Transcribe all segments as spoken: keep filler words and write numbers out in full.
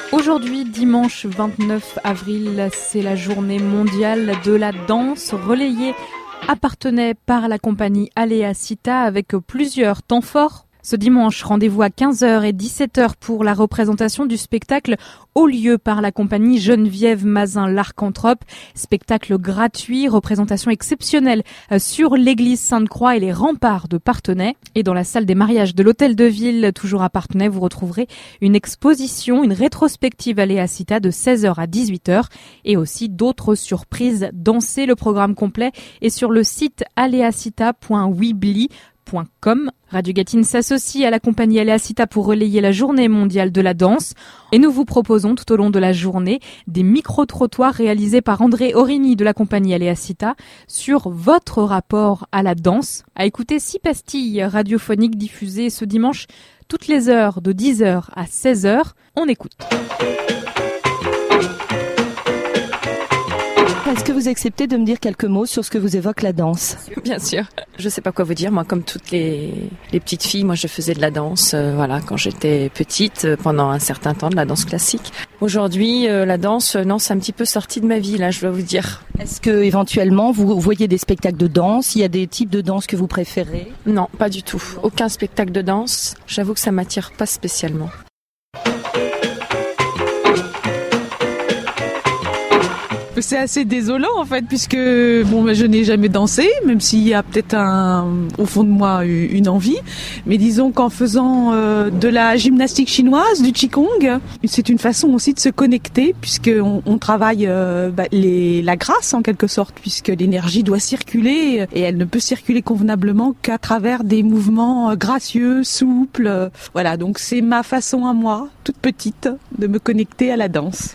Aujourd'hui, dimanche vingt-neuf avril, c'est la journée mondiale de la danse, relayée à Parthenay par la compagnie Alea Sita avec plusieurs temps forts. Ce dimanche, rendez-vous à quinze heures et dix-sept heures pour la représentation du spectacle Au lieu par la compagnie Geneviève Mazin l'Archanthrope. Spectacle gratuit, représentation exceptionnelle sur l'église Sainte-Croix et les remparts de Parthenay. Et dans la salle des mariages de l'Hôtel de Ville, toujours à Parthenay, vous retrouverez une exposition, une rétrospective Alea Sita de seize heures à dix-huit heures et aussi d'autres surprises dansées. Le programme complet est sur le site aleasita point weebly point com. Radio Gatine s'associe à la compagnie Alea Sita pour relayer la journée mondiale de la danse. Et nous vous proposons tout au long de la journée des micro-trottoirs réalisés par André Origny de la compagnie Alea Sita sur votre rapport à la danse. À écouter six pastilles radiophoniques diffusées ce dimanche toutes les heures de dix heures à seize heures. On écoute. Est-ce que vous acceptez de me dire quelques mots sur ce que vous évoque la danse ? Bien sûr. Je sais pas quoi vous dire. Moi, comme toutes les, les petites filles, moi, je faisais de la danse, euh, voilà, quand j'étais petite, euh, pendant un certain temps, de la danse classique. Aujourd'hui, euh, la danse, euh, non, c'est un petit peu sorti de ma vie, là, je dois vous dire. Est-ce que éventuellement vous voyez des spectacles de danse ? Il y a des types de danse que vous préférez ? Non, pas du tout. Aucun spectacle de danse. J'avoue que ça m'attire pas spécialement. C'est assez désolant en fait, puisque bon, je n'ai jamais dansé, même s'il y a peut-être un, au fond de moi une envie. Mais disons qu'en faisant euh, de la gymnastique chinoise, du qigong, c'est une façon aussi de se connecter, puisqu'on on travaille euh, bah, les, la grâce en quelque sorte, puisque l'énergie doit circuler et elle ne peut circuler convenablement qu'à travers des mouvements gracieux, souples. Voilà, donc c'est ma façon à moi, toute petite, de me connecter à la danse.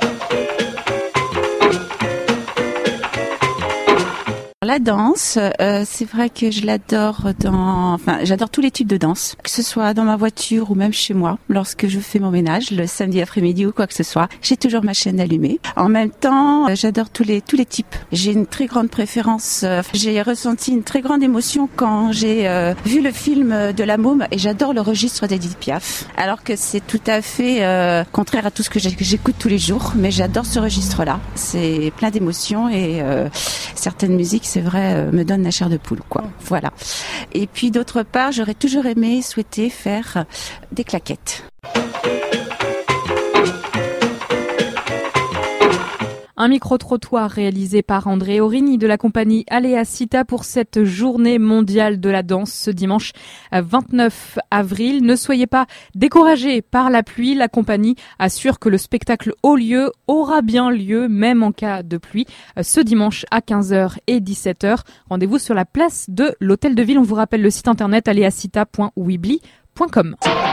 La danse, euh, c'est vrai que je l'adore dans, enfin, j'adore tous les types de danse, que ce soit dans ma voiture ou même chez moi, lorsque je fais mon ménage, le samedi après-midi ou quoi que ce soit. J'ai toujours ma chaîne allumée. En même temps, euh, j'adore tous les tous les types. J'ai une très grande préférence. Euh, j'ai ressenti une très grande émotion quand j'ai euh, vu le film de La Môme et j'adore le registre d'Edith Piaf. Alors que c'est tout à fait euh, contraire à tout ce que j'écoute tous les jours, mais j'adore ce registre-là. C'est plein d'émotions et euh, certaines musiques, c'est vrai, euh, me donne la chair de poule, quoi. Voilà. Et puis d'autre part, j'aurais toujours aimé, souhaité faire des claquettes. Un micro-trottoir réalisé par André Origny de la compagnie Alea Sita pour cette journée mondiale de la danse ce dimanche vingt-neuf avril. Ne soyez pas découragés par la pluie. La compagnie assure que le spectacle Au lieu aura bien lieu, même en cas de pluie, ce dimanche à quinze heures et dix-sept heures. Rendez-vous sur la place de l'Hôtel de Ville. On vous rappelle le site internet aleasita point weebly point com.